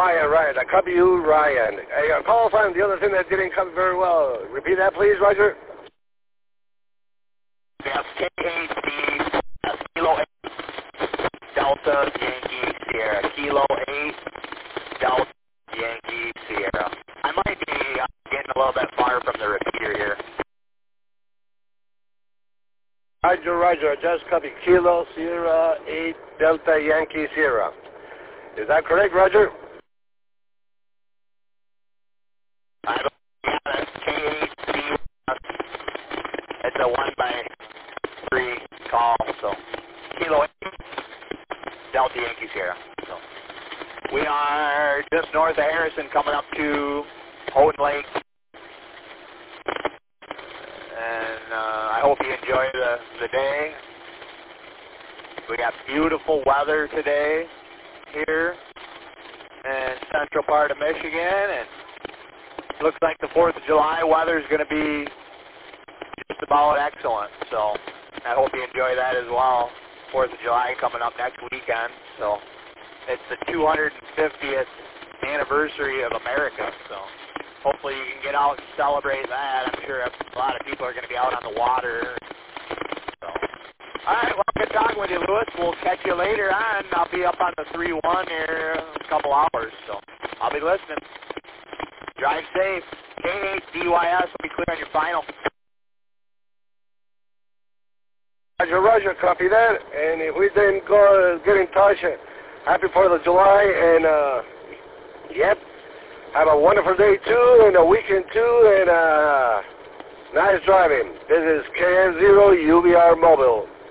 Ryan. I copy you, Ryan. Hey, call sign, the other thing that didn't come very well. Repeat that, please, Roger. Yes, KAC, Kilo 8, Delta, Yankee, Sierra. Kilo 8, Delta, Yankee, Sierra. I might be getting a little bit far from the repeater here. Roger. I just copy Kilo, Sierra, 8, Delta, Yankee, Sierra. Is that correct, Roger? I don't, yeah, that's KAC. It's a 1x3 call, so Kilo 8, Delta, Yankee, Sierra. So we are just north of Harrison, coming up to Houghton Lake. And I hope you enjoy the day. We got beautiful weather today here in central part of Michigan, and looks like the 4th of July weather is going to be just about excellent. So I hope you enjoy that as well. 4th of July coming up next weekend. So it's the 250th anniversary of America. So hopefully you can get out and celebrate that. I'm sure a lot of people are going to be out on the water. So, all right, well, good talking with you, Louis. We'll catch you later on. I'll be up on the 3-1 here in a couple hours, so I'll be listening. Drive safe. K8 DYS will be clear on your final. Roger, copy that. And if we didn't get in touch, happy 4th of July, and yep. Have a wonderful day, too, and a weekend, too, and nice driving. This is KN0 UBR Mobile.